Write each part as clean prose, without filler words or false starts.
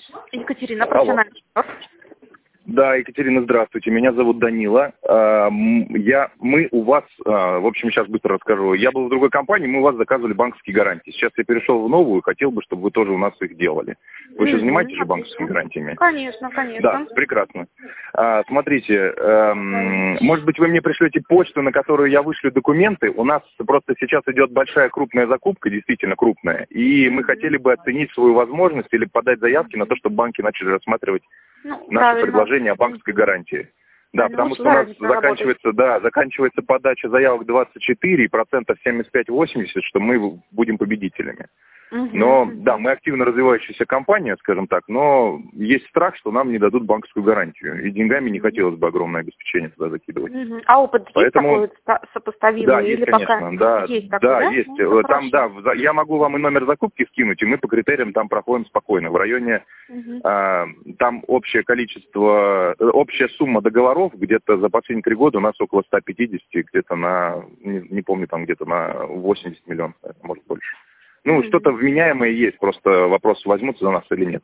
Екатерина, Алло. профессиональный партнер. Да, Екатерина, здравствуйте. Меня зовут Данила. Мы у вас, в общем, сейчас быстро расскажу. Я был в другой компании, мы у вас заказывали банковские гарантии. Сейчас я перешел в новую, хотел бы, чтобы вы тоже у нас их делали. Вы еще занимаетесь же банковскими гарантиями? Конечно, конечно. Да, прекрасно. Смотрите, может быть, вы мне пришлете почту, на которую я вышлю документы. У нас просто сейчас идет большая крупная закупка, действительно крупная. И мы хотели бы оценить свою возможность или подать заявки на то, чтобы банки начали рассматривать наше предложение о банковской гарантии. Да, потому что у нас заканчивается подача заявок 24 и процентов 75-80, что мы будем победителями. Но, да, мы активно развивающаяся компания, скажем так, но есть страх, что нам не дадут банковскую гарантию. И деньгами не хотелось бы огромное обеспечение туда закидывать. А опыт Поэтому... есть такой сопоставимый? Да, или есть, конечно, пока... да, есть. Такой, да, да? есть. Ну, там, да, я могу вам и номер закупки скинуть, и мы по критериям там проходим спокойно. В районе, там общее количество, общая сумма договоров где-то за последние 3 года у нас около 150, где-то на, не помню, там где-то на 80 миллионов, может больше. Ну, что-то вменяемое есть, просто вопрос, возьмутся за нас или нет.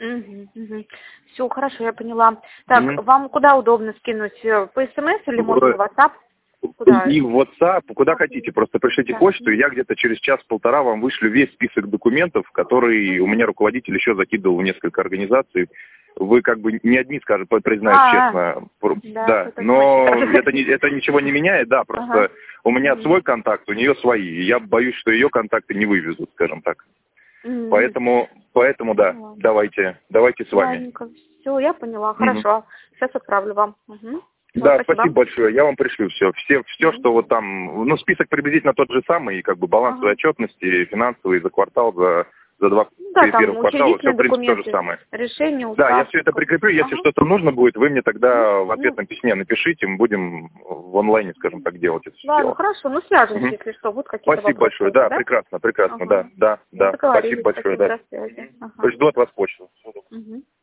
Все, хорошо, я поняла. Так, вам куда удобно скинуть? По СМС или можно в WhatsApp? Куда? И в WhatsApp, куда хотите, просто пришлите почту, и я где-то через час-полтора вам вышлю весь список документов, который у меня руководитель еще закидывал в несколько организаций. Вы как бы не одни, скажем, признаюсь честно, да, но это ничего не меняет, да, просто у меня свой контакт, у нее свои, и я боюсь, что ее контакты не вывезут, скажем так. Поэтому да, давайте с вами. Все, я поняла, хорошо, сейчас отправлю вам. Да, спасибо большое. Я вам пришлю все, что вот там, ну, список приблизительно тот же самый, как бы балансовой отчетности, финансовый за квартал, за 2 первых квартала, все, в принципе, то же самое. Решение, да, я все это прикреплю, если что-то нужно будет, вы мне тогда в ответном письме напишите, мы будем в онлайне, скажем так, делать это все. Ладно, хорошо, ну свяжемся, если что, будут какие-то Спасибо большое, да, прекрасно, да, спасибо большое, да. До связи. Жду от вас почту.